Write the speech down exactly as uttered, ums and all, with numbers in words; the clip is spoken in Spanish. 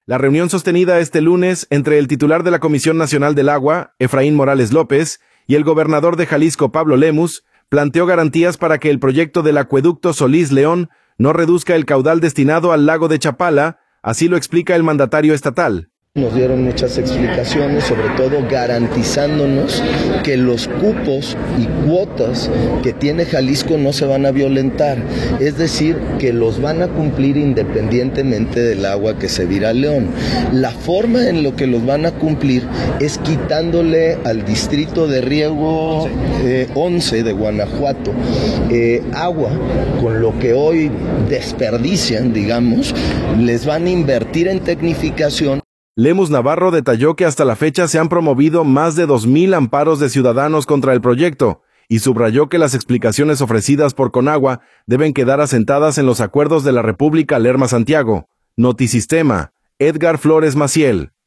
La reunión sostenida este lunes entre el titular de la Comisión Nacional del Agua, Efraín Morales López, y el gobernador de Jalisco, Pablo Lemus, planteó garantías para que el proyecto del acueducto Solís-León no reduzca el caudal destinado al lago de Chapala, así lo explica el mandatario estatal. Nos dieron muchas explicaciones, sobre todo garantizándonos que los cupos y cuotas que tiene Jalisco no se van a violentar, es decir, que los van a cumplir independientemente del agua que se vira a León. La forma en lo que los van a cumplir es quitándole al distrito de riego eh, once de Guanajuato eh, agua, con lo que hoy desperdician, digamos, les van a invertir en tecnificación. Lemus Navarro detalló que hasta la fecha se han promovido más de dos mil amparos de ciudadanos contra el proyecto y subrayó que las explicaciones ofrecidas por Conagua deben quedar asentadas en los acuerdos de la República Lerma Santiago. Notisistema, Edgar Flores Maciel.